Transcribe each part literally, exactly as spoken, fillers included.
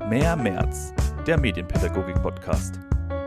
Mehr März, der Medienpädagogik-Podcast.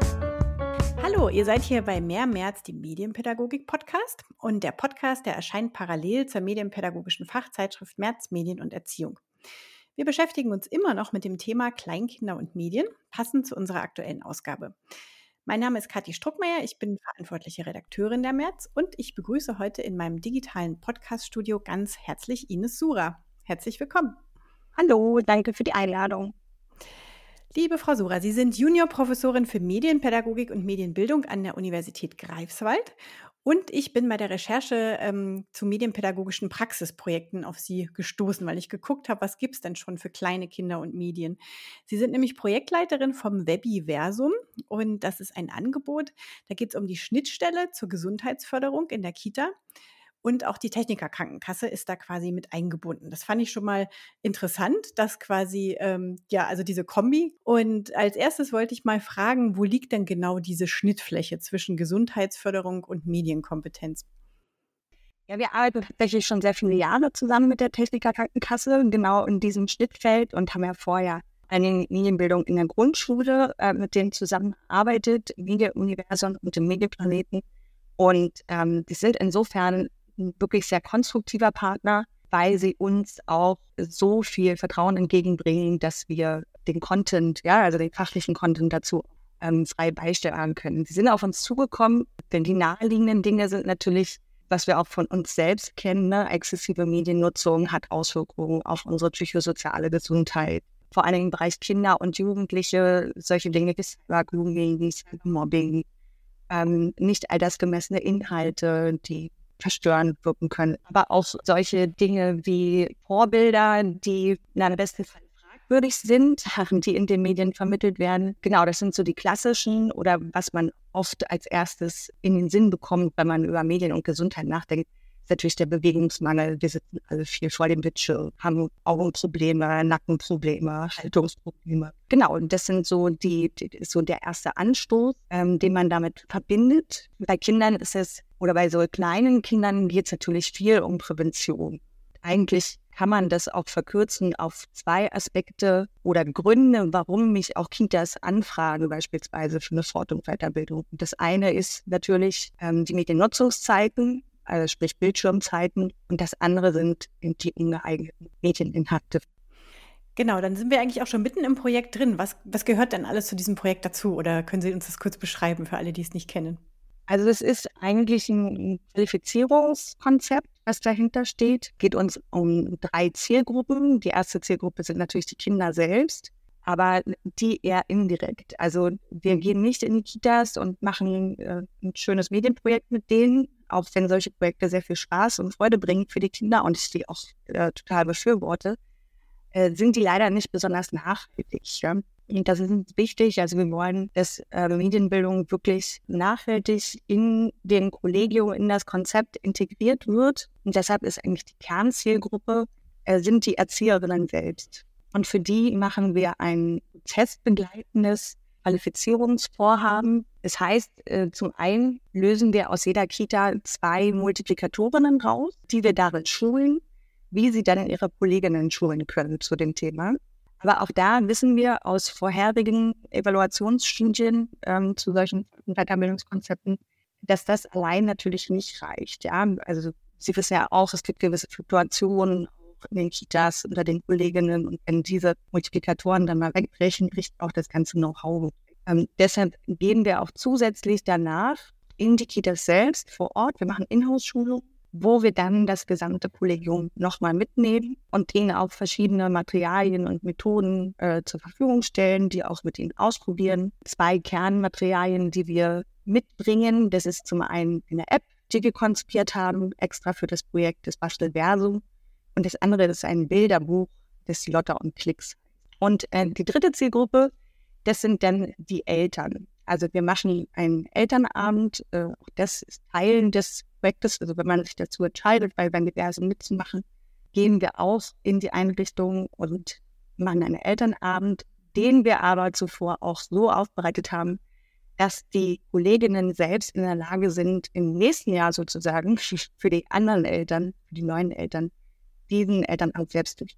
Hallo, ihr seid hier bei Mehr März, dem Medienpädagogik-Podcast. Und der Podcast, der erscheint parallel zur medienpädagogischen Fachzeitschrift März Medien und Erziehung. Wir beschäftigen uns immer noch mit dem Thema Kleinkinder und Medien, passend zu unserer aktuellen Ausgabe. Mein Name ist Kathi Struckmeier, ich bin verantwortliche Redakteurin der März und ich begrüße heute in meinem digitalen Podcast-Studio ganz herzlich Ines Sura. Herzlich willkommen. Hallo, danke für die Einladung. Liebe Frau Sura, Sie sind Juniorprofessorin für Medienpädagogik und Medienbildung an der Universität Greifswald und ich bin bei der Recherche ähm, zu medienpädagogischen Praxisprojekten auf Sie gestoßen, weil ich geguckt habe, was gibt es denn schon für kleine Kinder und Medien. Sie sind nämlich Projektleiterin vom Webiversum und das ist ein Angebot, da geht es um die Schnittstelle zur Gesundheitsförderung in der Kita. Und auch die Technikerkrankenkasse ist da quasi mit eingebunden. Das fand ich schon mal interessant, dass quasi, ähm, ja, also diese Kombi. Und als erstes wollte ich mal fragen, wo liegt denn genau diese Schnittfläche zwischen Gesundheitsförderung und Medienkompetenz? Ja, wir arbeiten tatsächlich schon sehr viele Jahre zusammen mit der Technikerkrankenkasse, genau in diesem Schnittfeld und haben ja vorher eine Medienbildung in der Grundschule äh, mit denen zusammengearbeitet, im Medienuniversum und im Medienplaneten. Und ähm, die sind insofern ein wirklich sehr konstruktiver Partner, weil sie uns auch so viel Vertrauen entgegenbringen, dass wir den Content, ja, also den fachlichen Content dazu ähm, frei beisteuern können. Sie sind auf uns zugekommen, denn die naheliegenden Dinge sind natürlich, was wir auch von uns selbst kennen, ne? Exzessive Mediennutzung hat Auswirkungen auf unsere psychosoziale Gesundheit. Vor allem im Bereich Kinder und Jugendliche, solche Dinge wie Cybergrooming, wie Cybermobbing, ähm, nicht altersgemessene Inhalte, die verstörend wirken können. Aber auch solche Dinge wie Vorbilder, die in einem besten Fall fragwürdig sind, die in den Medien vermittelt werden. Genau, das sind so die klassischen oder was man oft als erstes in den Sinn bekommt, wenn man über Medien und Gesundheit nachdenkt, ist natürlich der Bewegungsmangel. Wir sitzen alle viel vor dem Bildschirm, haben Augenprobleme, Nackenprobleme, Haltungsprobleme. Genau, und das sind so die, die so der erste Anstoß, ähm, den man damit verbindet. Bei Kindern ist es, oder bei so kleinen Kindern geht es natürlich viel um Prävention. Eigentlich kann man das auch verkürzen auf zwei Aspekte oder Gründe, warum mich auch Kitas anfragen, beispielsweise für eine Fort- und Weiterbildung. Das eine ist natürlich ähm, die Mediennutzungszeiten, also sprich Bildschirmzeiten, und das andere sind die ungeeigneten Medieninhalte. Genau, dann sind wir eigentlich auch schon mitten im Projekt drin. Was, was gehört denn alles zu diesem Projekt dazu? Oder können Sie uns das kurz beschreiben für alle, die es nicht kennen? Also es ist eigentlich ein Qualifizierungskonzept, was dahinter steht. Es geht uns um drei Zielgruppen. Die erste Zielgruppe sind natürlich die Kinder selbst, aber die eher indirekt. Also wir gehen nicht in die Kitas und machen äh, ein schönes Medienprojekt mit denen, auch wenn solche Projekte sehr viel Spaß und Freude bringen für die Kinder und ich die auch äh, total befürworte, äh, sind die leider nicht besonders nachhaltig. Ja? Und das ist wichtig. Also wir wollen, dass äh, Medienbildung wirklich nachhaltig in dem Kollegium, in das Konzept integriert wird. Und deshalb ist eigentlich die Kernzielgruppe, äh, sind die Erzieherinnen selbst. Und für die machen wir ein testbegleitendes Qualifizierungsvorhaben. Das heißt, äh, zum einen lösen wir aus jeder Kita zwei Multiplikatorinnen raus, die wir darin schulen, wie sie dann ihre Kolleginnen schulen können zu dem Thema. Aber auch da wissen wir aus vorherigen Evaluationsstudien ähm, zu solchen Weiterbildungskonzepten, dass das allein natürlich nicht reicht. Ja? Also Sie wissen ja auch, es gibt gewisse Fluktuationen in den Kitas unter den Kolleginnen und wenn diese Multiplikatoren dann mal wegbrechen, bricht auch das ganze Know-how. Ähm, deshalb gehen wir auch zusätzlich danach in die Kitas selbst vor Ort. Wir machen Inhouse-Schulungen, wo wir dann das gesamte Kollegium nochmal mitnehmen und ihnen auch verschiedene Materialien und Methoden äh, zur Verfügung stellen, die auch mit ihnen ausprobieren. Zwei Kernmaterialien, die wir mitbringen, das ist zum einen eine App, die wir konzipiert haben, extra für das Projekt des Bastelversum. Und das andere ist ein Bilderbuch, das Lotta und Klicks. Und äh, die dritte Zielgruppe, das sind dann die Eltern. Also wir machen einen Elternabend, äh, auch das ist Teil des Projektes. Also wenn man sich dazu entscheidet, bei Webiversum mitzumachen, gehen wir auch in die Einrichtung und machen einen Elternabend, den wir aber zuvor auch so aufbereitet haben, dass die Kolleginnen selbst in der Lage sind, im nächsten Jahr sozusagen für die anderen Eltern, für die neuen Eltern, diesen Elternabend selbst durchzuführen.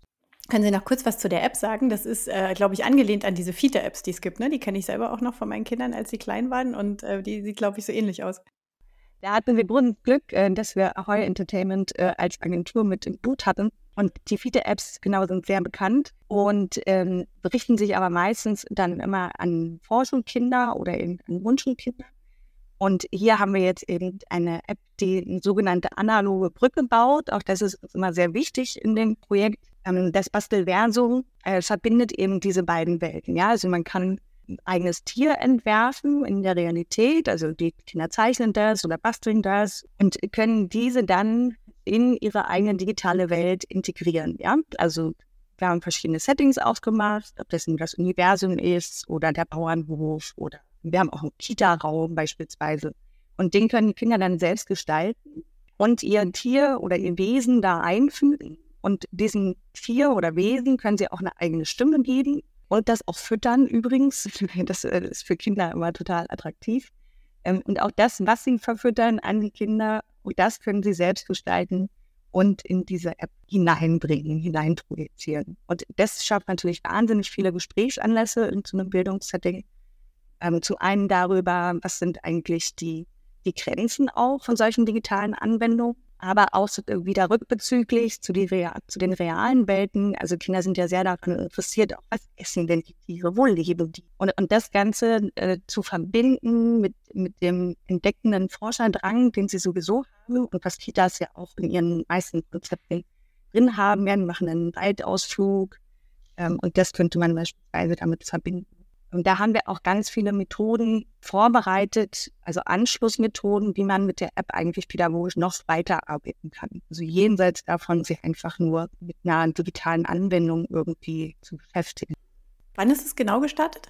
Können Sie noch kurz was zu der App sagen? Das ist, äh, glaube ich, angelehnt an diese Kita-Apps, die es gibt. Ne? Die kenne ich selber auch noch von meinen Kindern, als sie klein waren. Und äh, die sieht, glaube ich, so ähnlich aus. Da hatten wir großes Glück, äh, dass wir Ahoy Entertainment äh, als Agentur mit im Boot hatten. Und die Kita-Apps, genau, sind sehr bekannt und ähm, richten sich aber meistens dann immer an Vorschulkinder oder eben an Grundschulkinder. Und hier haben wir jetzt eben eine App, die eine sogenannte analoge Brücke baut. Auch das ist immer sehr wichtig in dem Projekt. Ähm, das Bastelversum äh, verbindet eben diese beiden Welten. Ja, also man kann ein eigenes Tier entwerfen in der Realität. Also die Kinder zeichnen das oder basteln das und können diese dann in ihre eigene digitale Welt integrieren. Ja, also wir haben verschiedene Settings aufgemacht, ob das das Universum ist oder der Bauernhof oder wir haben auch einen Kita-Raum beispielsweise. Und den können die Kinder dann selbst gestalten und ihr Tier oder ihr Wesen da einfügen. Und diesem Tier oder Wesen können sie auch eine eigene Stimme geben und das auch füttern übrigens. Das ist für Kinder immer total attraktiv. Und auch das, was sie verfüttern an die Kinder, das können sie selbst gestalten und in diese App hineinbringen, hineinprojizieren. Und das schafft natürlich wahnsinnig viele Gesprächsanlässe in so einem Bildungssetting. Ähm, zu einem darüber, was sind eigentlich die, die Grenzen auch von solchen digitalen Anwendungen, aber auch so, äh, wieder rückbezüglich zu, die Rea- zu den realen Welten. Also Kinder sind ja sehr daran interessiert, auch was essen denn die Tiere, wo leben die? Und, und das Ganze äh, zu verbinden mit, mit dem entdeckenden Forscherdrang, den sie sowieso haben und was Kitas ja auch in ihren meisten Konzepten drin haben. Ja, wir machen einen Waldausflug ähm, und das könnte man beispielsweise damit verbinden. Und da haben wir auch ganz viele Methoden vorbereitet, also Anschlussmethoden, wie man mit der App eigentlich pädagogisch noch weiterarbeiten kann. Also jenseits davon, sich einfach nur mit einer digitalen Anwendung irgendwie zu beschäftigen. Wann ist es genau gestartet?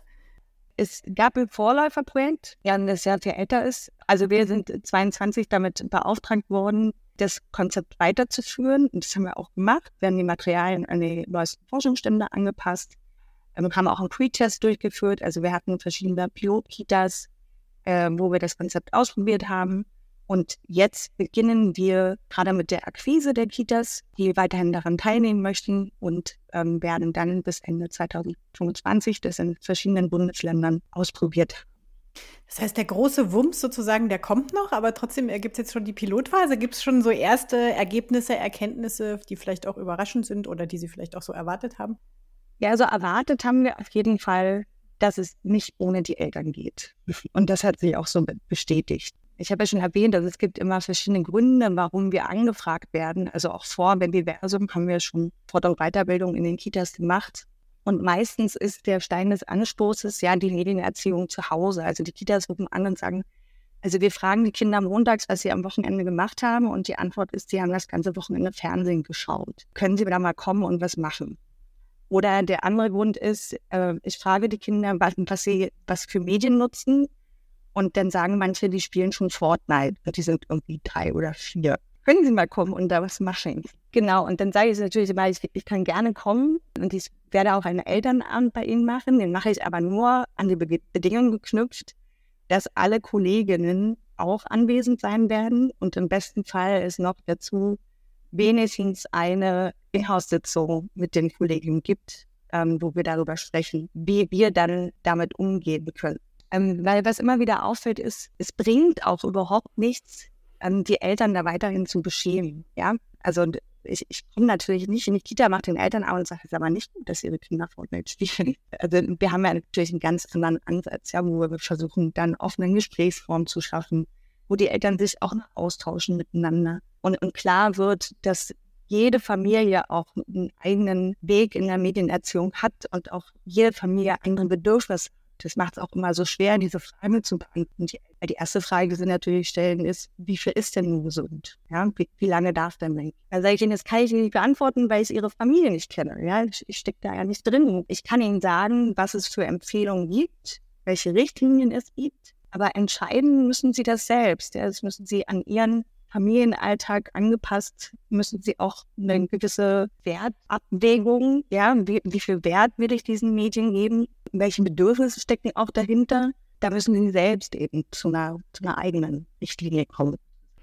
Es gab ein Vorläuferprojekt, ja, das sehr viel älter ist. Also wir sind zweiundzwanzig damit beauftragt worden, das Konzept weiterzuführen. Und das haben wir auch gemacht. Wir haben die Materialien an die neuesten Forschungsstände angepasst. Wir haben auch einen Pre-Test durchgeführt, also wir hatten verschiedene Pilot-Kitas, äh, wo wir das Konzept ausprobiert haben. Und jetzt beginnen wir gerade mit der Akquise der Kitas, die weiterhin daran teilnehmen möchten und ähm, werden dann bis Ende zwanzig fünfundzwanzig das in verschiedenen Bundesländern ausprobiert. Das heißt, der große Wumms sozusagen, der kommt noch, aber trotzdem gibt es jetzt schon die Pilotphase. Gibt es schon so erste Ergebnisse, Erkenntnisse, die vielleicht auch überraschend sind oder die Sie vielleicht auch so erwartet haben? Ja, also erwartet haben wir auf jeden Fall, dass es nicht ohne die Eltern geht. Und das hat sich auch so bestätigt. Ich habe ja schon erwähnt, dass es gibt immer verschiedene Gründe, warum wir angefragt werden. Also auch vor Babyversum haben wir schon Fort- und Weiterbildung in den Kitas gemacht. Und meistens ist der Stein des Anstoßes ja die Medienerziehung zu Hause. Also die Kitas rufen an und sagen, also wir fragen die Kinder montags, was sie am Wochenende gemacht haben. Und die Antwort ist, sie haben das ganze Wochenende Fernsehen geschaut. Können Sie da mal kommen und was machen? Oder der andere Grund ist, äh, ich frage die Kinder, was, was sie was für Medien nutzen. Und dann sagen manche, die spielen schon Fortnite. Die sind irgendwie drei oder vier. Können Sie mal kommen und da was machen? Genau, und dann sage ich natürlich immer, ich, ich kann gerne kommen. Und ich werde auch einen Elternabend bei Ihnen machen. Den mache ich aber nur an die Be- Bedingungen geknüpft, dass alle Kolleginnen auch anwesend sein werden. Und im besten Fall ist noch dazu wenigstens eine Inhouse-Sitzung mit den Kolleginnen gibt, ähm, wo wir darüber sprechen, wie wir dann damit umgehen können. Ähm, weil was immer wieder auffällt, ist, es bringt auch überhaupt nichts, ähm, die Eltern da weiterhin zu beschämen. Ja? Also ich, ich komme natürlich nicht in die Kita, mache den Elternabend und sage, es ist aber nicht gut, dass ihre Kinder Fortnite spielen. Also wir haben ja natürlich einen ganz anderen Ansatz, ja, wo wir versuchen, dann offene Gesprächsformen zu schaffen, wo die Eltern sich auch noch austauschen miteinander. Und, und klar wird, dass jede Familie auch einen eigenen Weg in der Medienerziehung hat und auch jede Familie andere Bedürfnisse. Das macht es auch immer so schwer, diese Frage zu beantworten. Die, die erste Frage, die sie natürlich stellen, ist, wie viel ist denn nun gesund? Ja, wie, wie lange darf denn weg? Da sage ich ihnen, das kann ich nicht beantworten, weil ich ihre Familie nicht kenne. Ja, ich, ich stecke da ja nicht drin. Ich kann ihnen sagen, was es für Empfehlungen gibt, welche Richtlinien es gibt, aber entscheiden müssen sie das selbst. Ja, das müssen sie an ihren Familienalltag angepasst, müssen sie auch eine gewisse Wertabwägung, ja, wie, wie viel Wert will ich diesen Medien geben, welche Bedürfnisse stecken auch dahinter, da müssen sie selbst eben zu einer, zu einer eigenen Richtlinie kommen.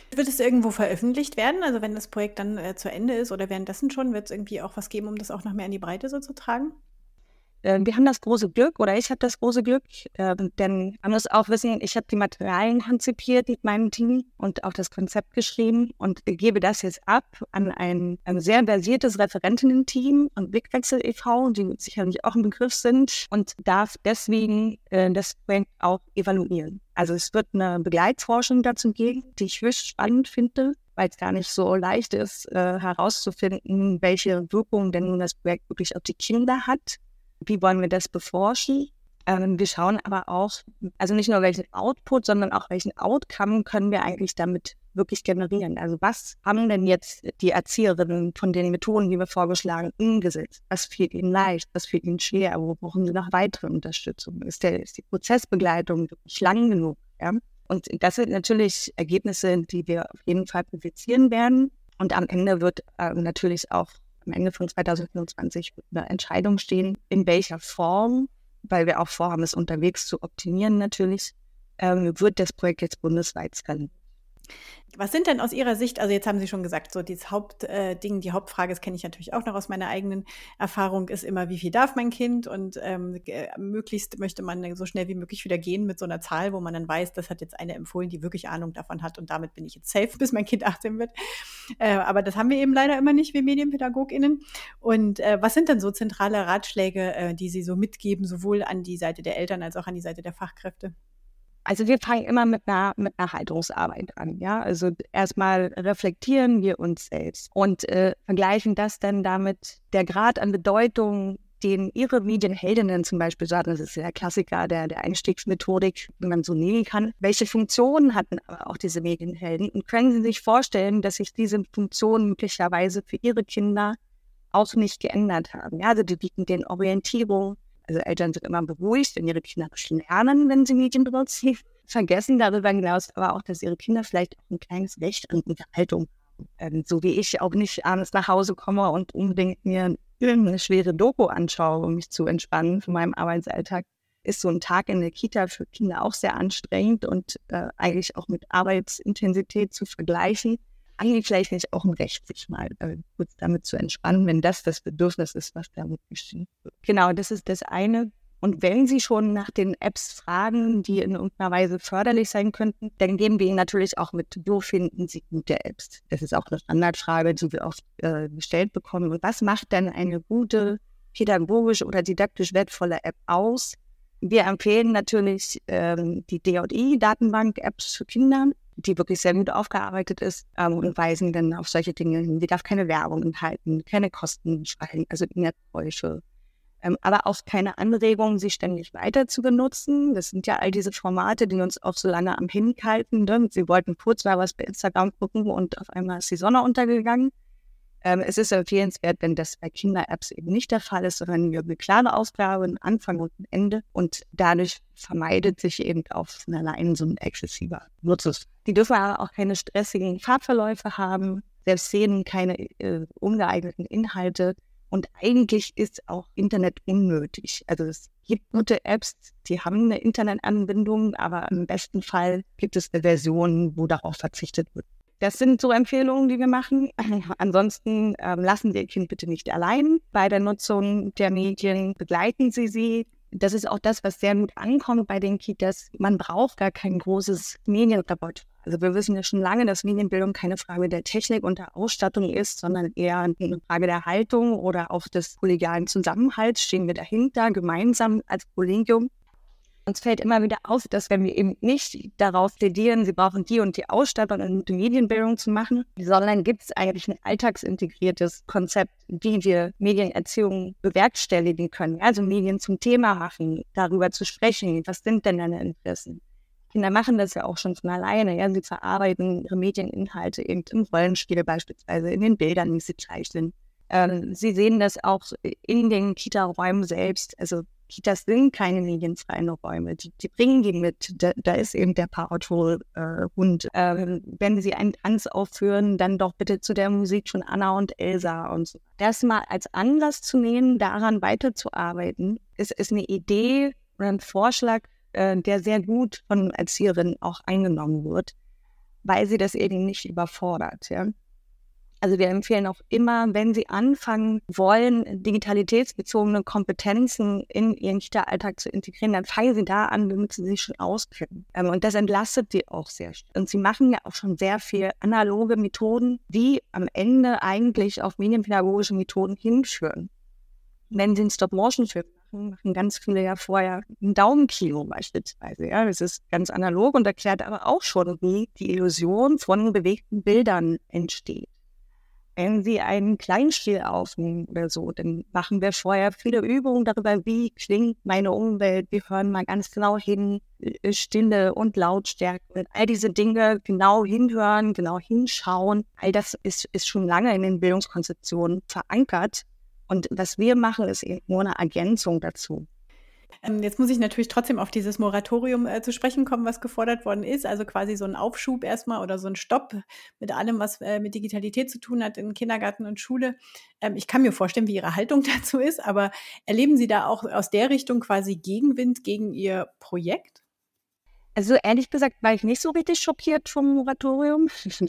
Wird es irgendwo veröffentlicht werden? Also wenn das Projekt dann äh, zu Ende ist oder währenddessen schon, wird es irgendwie auch was geben, um das auch noch mehr in die Breite so zu tragen? Äh, Wir haben das große Glück, oder ich habe das große Glück, äh, denn man muss auch wissen, ich habe die Materialien konzipiert mit meinem Team und auch das Konzept geschrieben und gebe das jetzt ab an ein, ein sehr versiertes Referentinnen-Team und Blickwechsel e V, die sicherlich auch ein Begriff sind, und darf deswegen äh, das Projekt auch evaluieren. Also es wird eine Begleitforschung dazu geben, die ich höchst spannend finde, weil es gar nicht so leicht ist, äh, herauszufinden, welche Wirkung denn nun das Projekt wirklich auf die Kinder hat. Wie wollen wir das beforschen? Ähm, wir schauen aber auch, also nicht nur welchen Output, sondern auch welchen Outcome können wir eigentlich damit wirklich generieren. Also was haben denn jetzt die Erzieherinnen von den Methoden, die wir vorgeschlagen haben, umgesetzt? Was fehlt ihnen leicht? Was fehlt ihnen schwer? Wo brauchen sie noch weitere Unterstützung? Ist, der, ist die Prozessbegleitung wirklich lang genug? Ja? Und das sind natürlich Ergebnisse, die wir auf jeden Fall publizieren werden. Und am Ende wird äh, natürlich auch am Ende von zwanzig fünfundzwanzig eine Entscheidung stehen, in welcher Form, weil wir auch vorhaben, es unterwegs zu optimieren natürlich, ähm, wird das Projekt jetzt bundesweit skalieren. Was sind denn aus Ihrer Sicht, also jetzt haben Sie schon gesagt, so dieses Hauptding, äh, die Hauptfrage, das kenne ich natürlich auch noch aus meiner eigenen Erfahrung, ist immer, wie viel darf mein Kind? Und ähm, äh, möglichst möchte man so schnell wie möglich wieder gehen mit so einer Zahl, wo man dann weiß, das hat jetzt eine empfohlen, die wirklich Ahnung davon hat und damit bin ich jetzt safe, bis mein Kind achtzehn wird. Äh, aber das haben wir eben leider immer nicht, wir MedienpädagogInnen. Und äh, was sind denn so zentrale Ratschläge, äh, die Sie so mitgeben, sowohl an die Seite der Eltern als auch an die Seite der Fachkräfte? Also wir fangen immer mit einer, mit einer Haltungsarbeit an, ja. Also erstmal reflektieren wir uns selbst und äh, vergleichen das dann damit, der Grad an Bedeutung, den ihre Medienheldinnen zum Beispiel sagen, das ist ja der Klassiker der, der Einstiegsmethodik, wenn man so nehmen kann. Welche Funktionen hatten aber auch diese Medienhelden? Und können Sie sich vorstellen, dass sich diese Funktionen möglicherweise für Ihre Kinder auch nicht geändert haben? Ja, also die bieten denen Orientierung. Also Eltern sind immer beruhigt, wenn ihre Kinder lernen, wenn sie Medien benutzen. Vergessen darüber hinaus aber auch, dass ihre Kinder vielleicht auch ein kleines Recht an Unterhaltung haben. Ähm, so wie ich auch nicht abends nach Hause komme und unbedingt mir irgendeine schwere Doku anschaue, um mich zu entspannen von meinem Arbeitsalltag, ist so ein Tag in der Kita für Kinder auch sehr anstrengend und äh, eigentlich auch mit Arbeitsintensität zu vergleichen. Haben die vielleicht nicht auch ein Recht, sich mal äh, kurz damit zu entspannen, wenn das das Bedürfnis ist, was damit geschieht. Genau, das ist das eine. Und wenn Sie schon nach den Apps fragen, die in irgendeiner Weise förderlich sein könnten, dann geben wir Ihnen natürlich auch mit, wo finden Sie gute Apps? Das ist auch eine Standardfrage, die wir oft äh, gestellt bekommen. Und was macht denn eine gute, pädagogisch oder didaktisch wertvolle App aus? Wir empfehlen natürlich ähm, die D J I-Datenbank-Apps für Kinder, die wirklich sehr gut aufgearbeitet ist ähm, und weisen dann auf solche Dinge hin. Sie darf keine Werbung enthalten, keine Kosten schreiben, also Netzgeräusche, ähm, aber auch keine Anregung, sie ständig weiter zu benutzen. Das sind ja all diese Formate, die uns auch so lange am Handy halten. Ne? Sie wollten kurz mal was bei Instagram gucken und auf einmal ist die Sonne untergegangen. Ähm, es ist empfehlenswert, wenn das bei Kinder-Apps eben nicht der Fall ist, sondern wir eine klare Aufgabe, ein Anfang und ein Ende. Und dadurch vermeidet sich eben auch von allein so ein exzessiver Nutzung. Die dürfen aber auch keine stressigen Farbverläufe haben, selbst Szenen keine äh, ungeeigneten Inhalte. Und eigentlich ist auch Internet unnötig. Also es gibt gute Apps, die haben eine Internetanbindung, aber im besten Fall gibt es eine Version, wo darauf verzichtet wird. Das sind so Empfehlungen, die wir machen. Ansonsten ähm, lassen Sie Ihr Kind bitte nicht allein bei der Nutzung der Medien. Begleiten Sie sie. Das ist auch das, was sehr gut ankommt bei den Kitas. Man braucht gar kein großes Medienrepertoire. Also wir wissen ja schon lange, dass Medienbildung keine Frage der Technik und der Ausstattung ist, sondern eher eine Frage der Haltung oder auch des kollegialen Zusammenhalts. Stehen wir dahinter, gemeinsam als Kollegium. Uns fällt immer wieder auf, dass wenn wir eben nicht darauf plädieren, sie brauchen die und die Ausstattung, um die Medienbildung zu machen, sondern gibt es eigentlich ein alltagsintegriertes Konzept, wie wir Medienerziehung bewerkstelligen können. Also Medien zum Thema machen, darüber zu sprechen, was sind denn deine Interessen? Kinder machen das ja auch schon von alleine. Ja? Sie verarbeiten ihre Medieninhalte eben im Rollenspiel beispielsweise, in den Bildern, die sie zeichnen. Ähm, sie sehen das auch in den Kita-Räumen selbst. Also Kitas sind keine medienfreien Räume. Die, die bringen die mit. Da, da ist eben der Power-Tool-Hund. Äh, ähm, wenn sie einen Tanz aufführen, dann doch bitte zu der Musik von Anna und Elsa und so. Das mal als Anlass zu nehmen, daran weiterzuarbeiten, ist, ist eine Idee oder ein Vorschlag, äh, der sehr gut von Erzieherinnen auch eingenommen wird. weil sie das eben nicht überfordert. Ja? Also wir empfehlen auch immer, wenn Sie anfangen wollen, digitalitätsbezogene Kompetenzen in Ihren Kita-Alltag zu integrieren, dann fangen Sie da an, damit Sie sich schon auskennen. Ähm, und das entlastet Sie auch sehr. Und Sie machen ja auch schon sehr viel analoge Methoden, die am Ende eigentlich auf medienpädagogische Methoden hinführen. Wenn Sie einen Stop-Motion-Film machen, machen ganz viele ja vorher ein Daumenkino beispielsweise. Ja, das ist ganz analog und erklärt aber auch schon, wie die Illusion von bewegten Bildern entsteht. Wenn Sie einen Kleinspiel aufnehmen oder so, dann machen wir vorher viele Übungen darüber, wie klingt meine Umwelt. Wir hören mal ganz genau hin, Stille und Lautstärke und all diese Dinge genau hinhören, genau hinschauen. All das ist, ist schon lange in den Bildungskonzeptionen verankert. Und was wir machen, ist eben nur eine Ergänzung dazu. Jetzt muss ich natürlich trotzdem auf dieses Moratorium äh, zu sprechen kommen, was gefordert worden ist. Also quasi so ein Aufschub erstmal oder so ein Stopp mit allem, was äh, mit Digitalität zu tun hat in Kindergarten und Schule. Ähm, ich kann mir vorstellen, wie Ihre Haltung dazu ist, aber erleben Sie da auch aus der Richtung quasi Gegenwind gegen Ihr Projekt? Also ehrlich gesagt war ich nicht so richtig schockiert vom Moratorium,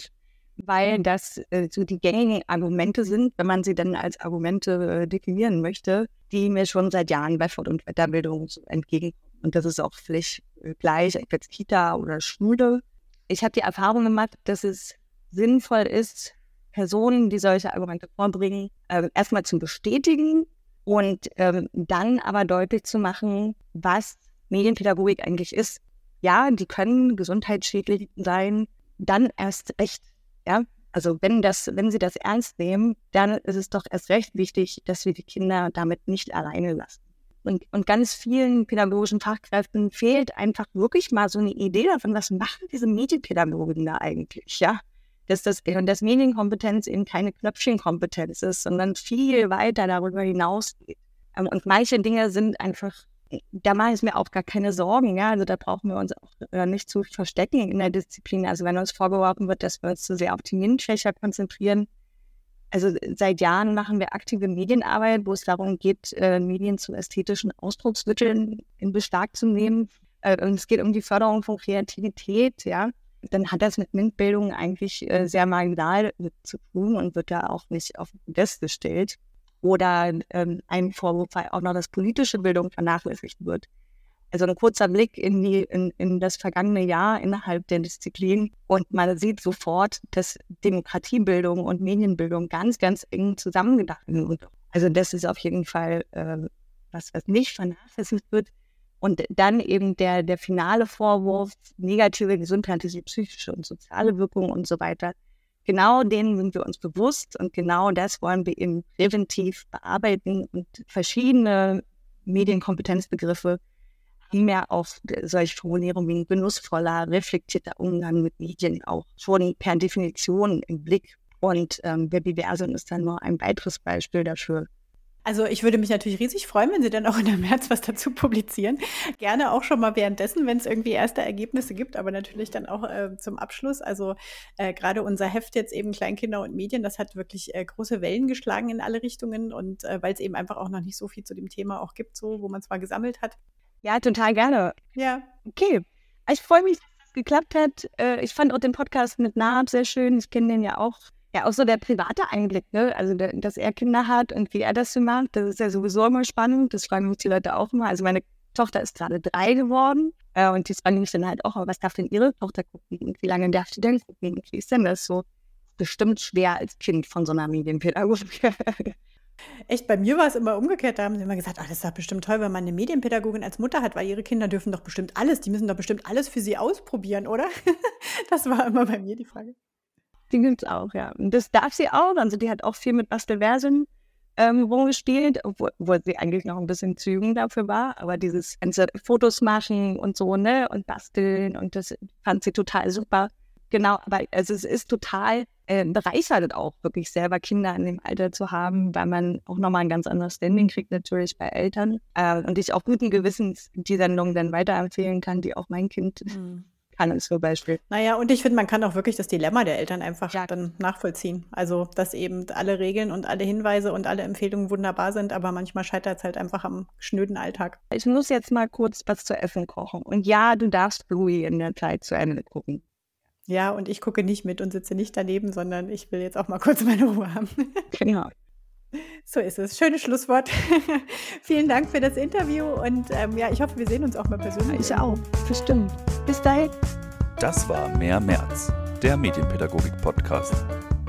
weil das äh, so die gängigen Argumente sind, wenn man sie dann als Argumente äh, definieren möchte, die mir schon seit Jahren bei Fort- und Weiterbildung so entgegenkommen. Und das ist auch vielleicht äh, gleich, ob jetzt Kita oder Schule. Ich habe die Erfahrung gemacht, dass es sinnvoll ist, Personen, die solche Argumente vorbringen, äh, erstmal zu bestätigen und äh, dann aber deutlich zu machen, was Medienpädagogik eigentlich ist. Ja, die können gesundheitsschädlich sein, dann erst recht. Ja, also wenn das, wenn Sie das ernst nehmen, dann ist es doch erst recht wichtig, dass wir die Kinder damit nicht alleine lassen. Und, und ganz vielen pädagogischen Fachkräften fehlt einfach wirklich mal so eine Idee davon, was machen diese Medienpädagogen da eigentlich, ja? Dass das, dass Medienkompetenz eben keine Knöpfchenkompetenz ist, sondern viel weiter darüber hinausgeht. Und manche Dinge sind einfach, da mache ich mir auch gar keine Sorgen, ja, also da brauchen wir uns auch äh, nicht zu verstecken in der Disziplin. Also wenn uns vorgeworfen wird, dass wir uns zu sehr auf die MINT-Fächer konzentrieren. Also seit Jahren machen wir aktive Medienarbeit, wo es darum geht, äh, Medien zu ästhetischen Ausdrucksmitteln in Beschlag zu nehmen. Äh, und es geht um die Förderung von Kreativität, ja. Dann hat das mit MINT-Bildung eigentlich äh, sehr marginal zu tun und wird da auch nicht auf den Podest gestellt. Oder ähm, ein Vorwurf, weil auch noch das politische Bildung vernachlässigt wird. Also ein kurzer Blick in, die, in, in das vergangene Jahr innerhalb der Disziplin und man sieht sofort, dass Demokratiebildung und Medienbildung ganz, ganz eng zusammengedacht sind. Also das ist auf jeden Fall äh, was, was nicht vernachlässigt wird. Und dann eben der, der finale Vorwurf, negative gesundheitliche, psychische und soziale Wirkungen und so weiter. Genau denen sind wir uns bewusst und genau das wollen wir eben präventiv bearbeiten und verschiedene Medienkompetenzbegriffe haben ja auch solche Formulierungen wie ein genussvoller, reflektierter Umgang mit Medien auch schon per Definition im Blick. Und ähm, Webiversum ist dann nur ein weiteres Beispiel dafür. Also ich würde mich natürlich riesig freuen, wenn Sie dann auch in der März was dazu publizieren. Gerne auch schon mal währenddessen, wenn es irgendwie erste Ergebnisse gibt, aber natürlich dann auch äh, zum Abschluss. Also äh, gerade unser Heft jetzt eben Kleinkinder und Medien, das hat wirklich äh, große Wellen geschlagen in alle Richtungen und äh, weil es eben einfach auch noch nicht so viel zu dem Thema auch gibt, so wo man es mal gesammelt hat. Ja, total gerne. Ja. Okay, ich freue mich, dass es geklappt hat. Äh, ich fand auch den Podcast mit Nahab sehr schön. Ich kenne den ja auch. Ja, auch so der private Einblick, ne? Also, der, dass er Kinder hat und wie er das so macht, das ist ja sowieso immer spannend. Das fragen mich die Leute auch immer. Also, meine Tochter ist gerade drei geworden äh, und die fragen mich dann halt auch, was darf denn ihre Tochter gucken und wie lange darf die denn gucken? Wie ist denn das so? Bestimmt schwer als Kind von so einer Medienpädagogik. Echt, bei mir war es immer umgekehrt. Da haben sie immer gesagt, ach, das ist doch bestimmt toll, wenn man eine Medienpädagogin als Mutter hat, weil ihre Kinder dürfen doch bestimmt alles, die müssen doch bestimmt alles für sie ausprobieren, oder? Das war immer bei mir die Frage. Die gibt es auch, ja. Und das darf sie auch. Also die hat auch viel mit Bastelversen ähm, rumgespielt, obwohl, obwohl sie eigentlich noch ein bisschen zu jung dafür war. Aber dieses ganze Fotos machen und so, ne, und basteln und das fand sie total super. Genau, aber also es ist total äh, bereichert auch wirklich selber Kinder in dem Alter zu haben, weil man auch nochmal ein ganz anderes Standing kriegt natürlich bei Eltern. Äh, und ich auch guten Gewissens die Sendung dann weiterempfehlen kann, die auch mein Kind mhm. kann als Beispiel. Naja, und ich finde, man kann auch wirklich das Dilemma der Eltern einfach ja. dann nachvollziehen. Also, dass eben alle Regeln und alle Hinweise und alle Empfehlungen wunderbar sind, aber manchmal scheitert es halt einfach am schnöden Alltag. Ich muss jetzt mal kurz was zu essen kochen. Und ja, du darfst Bluey in der Zeit zu Ende gucken. Ja, und ich gucke nicht mit und sitze nicht daneben, sondern ich will jetzt auch mal kurz meine Ruhe haben. Genau. So ist es. Schönes Schlusswort. Vielen Dank für das Interview und ähm, ja, ich hoffe, wir sehen uns auch mal persönlich. Ich auch, bestimmt. Bis dahin. Das war Mehr März, der Medienpädagogik-Podcast.